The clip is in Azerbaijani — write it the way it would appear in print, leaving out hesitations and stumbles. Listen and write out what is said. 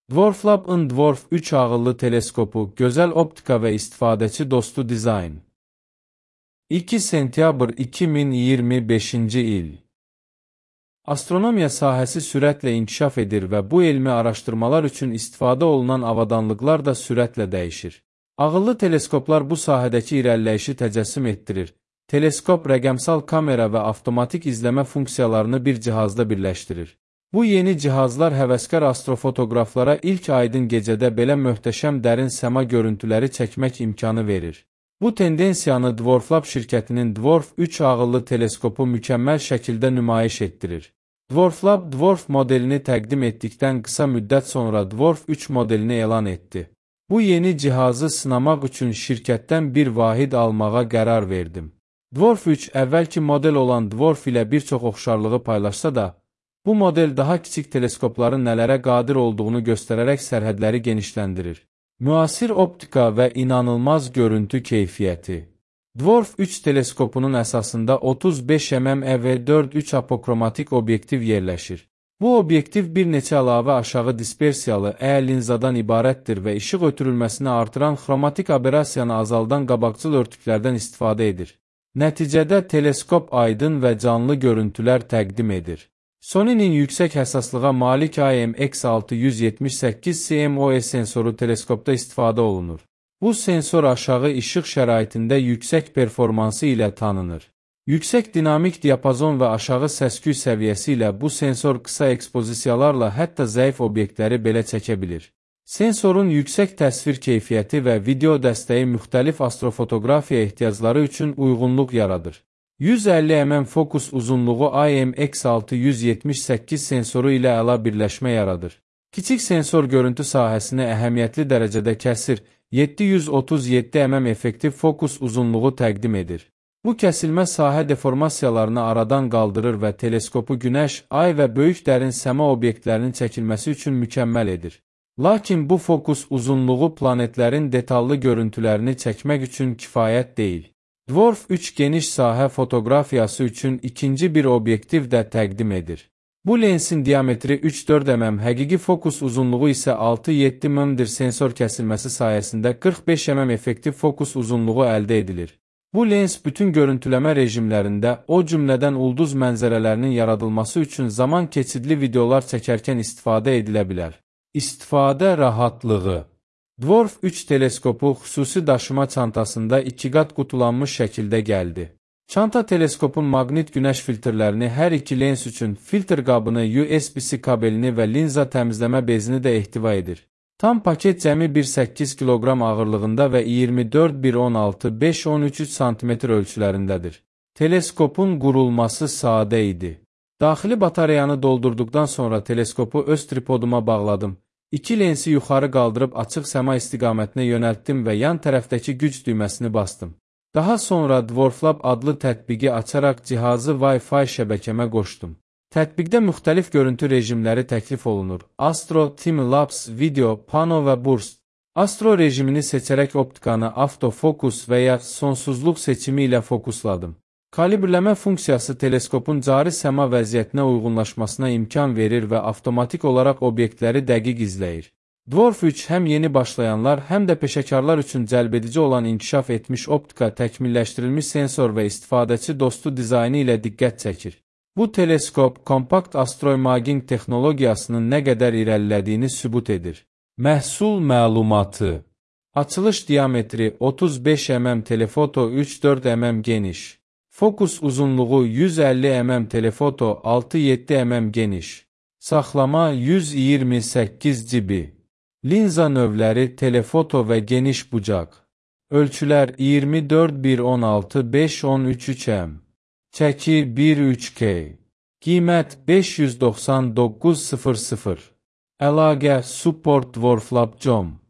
Dwarf Lab-ın Dwarf 3 ağıllı teleskopu, gözəl optika və istifadəçi dostu dizayn. 2 sentyabr 2025-ci il. Astronomiya sahəsi sürətlə inkişaf edir və bu elmi araşdırmalar üçün istifadə olunan avadanlıqlar da sürətlə dəyişir. Ağıllı teleskoplar bu sahədəki irəliləyişi təcəssüm etdirir. Teleskop rəqəmsal kamera və avtomatik izləmə funksiyalarını bir cihazda birləşdirir. Bu yeni cihazlar həvəskar astrofotoqraflara ilk aydın gecədə belə möhtəşəm dərin səma görüntüləri çəkmək imkanı verir. Bu tendensiyanı Dwarf Lab şirkətinin Dwarf 3 ağıllı teleskopu mükəmməl şəkildə nümayiş etdirir. Dwarf Lab Dwarf modelini təqdim etdikdən qısa müddət sonra Dwarf 3 modelini elan etdi. Bu yeni cihazı sınamaq üçün şirkətdən bir vahid almağa qərar verdim. Dwarf 3 əvvəlki model olan Dwarf ilə bir çox oxşarlığı paylaşsa da, bu model daha kiçik teleskopların nələrə qadir olduğunu göstərərək sərhədləri genişləndirir. Müasir optika və inanılmaz görüntü keyfiyyəti. Dwarf 3 teleskopunun əsasında 35 mm EV4-3 apokromatik obyektiv yerləşir. Bu obyektiv bir neçə əlavə aşağı dispersiyalı linzadan ibarətdir və işıq ötürülməsini artıran xromatik aberrasiyanı azaldan qabaqcıl örtüklərdən istifadə edir. Nəticədə teleskop aydın və canlı görüntülər təqdim edir. Sony'nin yüksək həssaslığa malik IMX678 CMOS sensoru teleskopda istifadə olunur. Bu sensor aşağı işıq şəraitində yüksək performansı ilə tanınır. Yüksək dinamik diapazon və aşağı səs-küy səviyyəsi ilə bu sensor qısa ekspozisiyalarla hətta zəif obyektləri belə çəkə bilir. Sensorun yüksək təsvir keyfiyyəti və video dəstəyi müxtəlif astrofotoqrafiya ehtiyacları üçün uyğunluq yaradır. 150 mm fokus uzunluğu IMX678 sensoru ilə əla birləşmə yaradır. Kiçik sensor görüntü sahəsini əhəmiyyətli dərəcədə kəsir, 737 mm effektiv fokus uzunluğu təqdim edir. Bu kəsilmə sahə deformasiyalarını aradan qaldırır və teleskopu günəş, ay və böyük dərin səma obyektlərinin çəkilməsi üçün mükəmməl edir. Lakin bu fokus uzunluğu planetlərin detallı görüntülərini çəkmək üçün kifayət deyil. Dwarf 3 geniş sahə fotoqrafiyası üçün ikinci bir obyektiv də təqdim edir. Bu lensin diametri 3-4 mm, həqiqi fokus uzunluğu isə 6-7 mm-dir. Sensor kəsilməsi sayəsində 45 mm effektiv fokus uzunluğu əldə edilir. Bu lens bütün görüntüləmə rejimlərində, o cümlədən ulduz mənzərələrinin yaradılması üçün zaman keçidli videolar çəkərkən istifadə edilə bilər. İstifadə rahatlığı. Dwarf 3 teleskopu xüsusi daşıma çantasında 2 qat qutulanmış şəkildə gəldi. Çanta teleskopun maqnit günəş filtrlərini, hər iki lens üçün filtr qabını, USB-C kabelini və linza təmizləmə bezini də ehtiva edir. Tam paket cəmi 1,8 kg ağırlığında və 24-1,16-5,13 cm ölçülərindədir. Teleskopun qurulması sadə idi. Daxili batareyanı doldurduqdan sonra teleskopu öz tripoduma bağladım. İki lensi yuxarı qaldırıb açıq səma istiqamətinə yönəltdim və yan tərəfdəki güc düyməsini bastım. Daha sonra Dwarf Lab adlı tətbiqi açaraq cihazı Wi-Fi şəbəkəmə qoşdum. Tətbiqdə müxtəlif görüntü rejimləri təklif olunur. Astro, Time-lapse, video, pano və burst. Astro rejimini seçərək optikanı avtofokus və ya sonsuzluq seçimi ilə fokusladım. Kalibrləmə funksiyası teleskopun cari səma vəziyyətinə uyğunlaşmasına imkan verir və avtomatik olaraq obyektləri dəqiq izləyir. Dwarf 3 həm yeni başlayanlar, həm də peşəkarlar üçün cəlbedici olan inkişaf etmiş optika, təkmilləşdirilmiş sensor və istifadəçi dostu dizaynı ilə diqqət çəkir. Bu teleskop, kompakt astroimaging texnologiyasının nə qədər irəlilədiyini sübut edir. Məhsul məlumatı. Açılış diametri 35 mm, telefoto 3-4 mm geniş. Fokus uzunluğu 150 mm, telefoto 6-7 mm geniş. Saxlama 128 GB. Linza növləri telefoto və geniş bucaq. Ölçülər 24-1,16-5,13 mm. Çəki 1,3K. Qiymət 599,00. Əlaqə support dwarflab.com